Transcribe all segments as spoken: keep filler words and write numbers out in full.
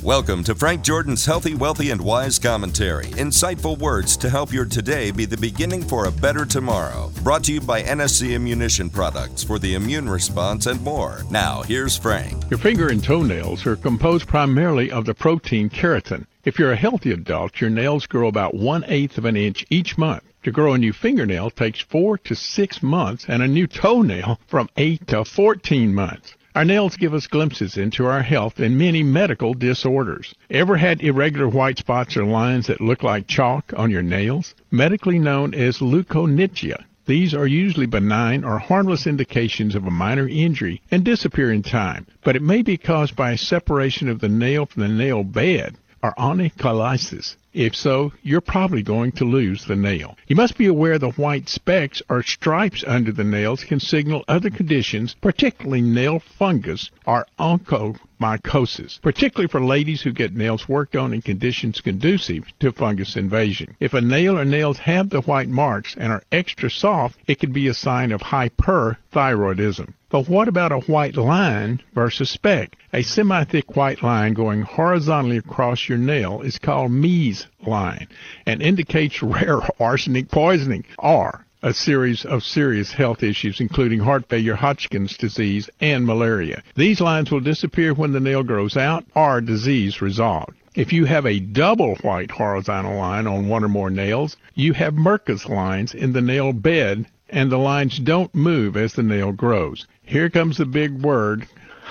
Welcome to Frank Jordan's Healthy, Wealthy, and Wise Commentary. Insightful words to help your today be the beginning for a better tomorrow. Brought to you by N S C Immunition Products for the immune response and more. Now, here's Frank. Your finger and toenails are composed primarily of the protein keratin. If you're a healthy adult, your nails grow about one-eighth of an inch each month. To grow a new fingernail takes four to six months, and a new toenail from eight to fourteen months. Our nails give us glimpses into our health and many medical disorders. Ever had irregular white spots or lines that look like chalk on your nails? Medically known as leukonychia. These are usually benign or harmless indications of a minor injury and disappear in time, but it may be caused by a separation of the nail from the nail bed or onycholysis. If so, you're probably going to lose the nail. You must be aware the white specks or stripes under the nails can signal other conditions, particularly nail fungus or onychomycosis, particularly for ladies who get nails worked on in conditions conducive to fungus invasion. If a nail or nails have the white marks and are extra soft, it could be a sign of hyperthyroidism. But what about a white line versus speck? A semi-thick white line going horizontally across your nail is called Mees line and indicates rare arsenic poisoning or a series of serious health issues, including heart failure, Hodgkin's disease, and malaria. These lines will disappear when the nail grows out or disease resolved. If you have a double white horizontal line on one or more nails, you have Merkus lines in the nail bed, and the lines don't move as the nail grows. Here comes the big word,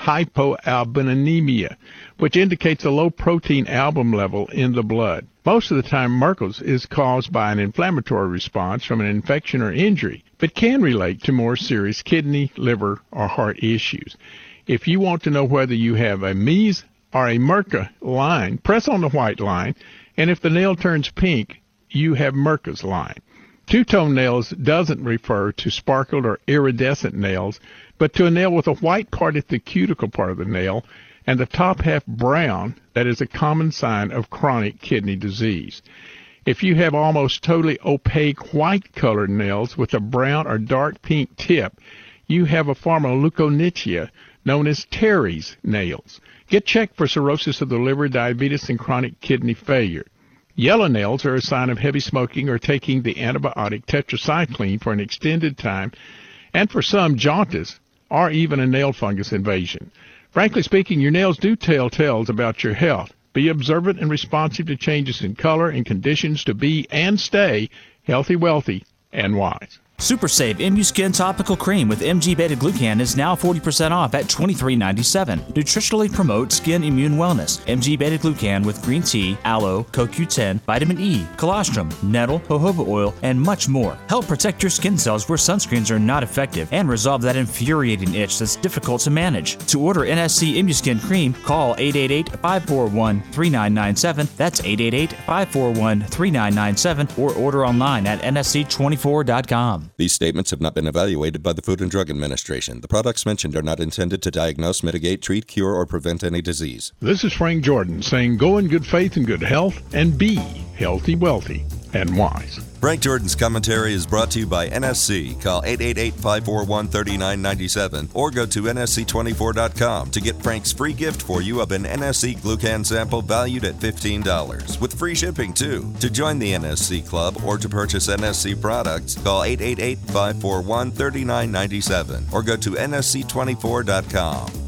hypoalbuminemia, which indicates a low protein album level in the blood. Most of the time, Merkus is caused by an inflammatory response from an infection or injury, but can relate to more serious kidney, liver, or heart issues. If you want to know whether you have a Mees or a Merkus line, press on the white line, and if the nail turns pink, you have Merkus line. Two-tone nails doesn't refer to sparkled or iridescent nails, but to a nail with a white part at the cuticle part of the nail and the top half brown. That is a common sign of chronic kidney disease. If you have almost totally opaque white-colored nails with a brown or dark pink tip, you have a form of leukonychia known as Terry's nails. Get checked for cirrhosis of the liver, diabetes, and chronic kidney failure. Yellow nails are a sign of heavy smoking or taking the antibiotic tetracycline for an extended time, and for some, jaundice, or even a nail fungus invasion. Frankly speaking, your nails do tell tales about your health. Be observant and responsive to changes in color and conditions to be and stay healthy, wealthy, and wise. Super Save ImmuSkin Topical Cream with M G Beta-Glucan is now forty percent off at twenty-three ninety-seven. Nutritionally promotes skin immune wellness. M G Beta-Glucan with green tea, aloe, C O Q ten, vitamin E, colostrum, nettle, jojoba oil, and much more. Help protect your skin cells where sunscreens are not effective and resolve that infuriating itch that's difficult to manage. To order N S C ImmuSkin Cream, call eight eight eight, five four one, three nine nine seven. That's eight eight eight, five four one, three nine nine seven, or order online at N S C twenty-four dot com. These statements have not been evaluated by the Food and Drug Administration. The products mentioned are not intended to diagnose, mitigate, treat, cure, or prevent any disease. This is Frank Jordan saying go in good faith and good health and be healthy, wealthy, and wise. Frank Jordan's commentary is brought to you by N S C. Call eight eight eight, five four one, three nine nine seven or go to N S C twenty-four dot com to get Frank's free gift for you of an N S C Glucan sample valued at fifteen dollars with free shipping too. To join the N S C Club or to purchase N S C products, call eight eight eight, five four one, three nine nine seven or go to N S C twenty-four dot com.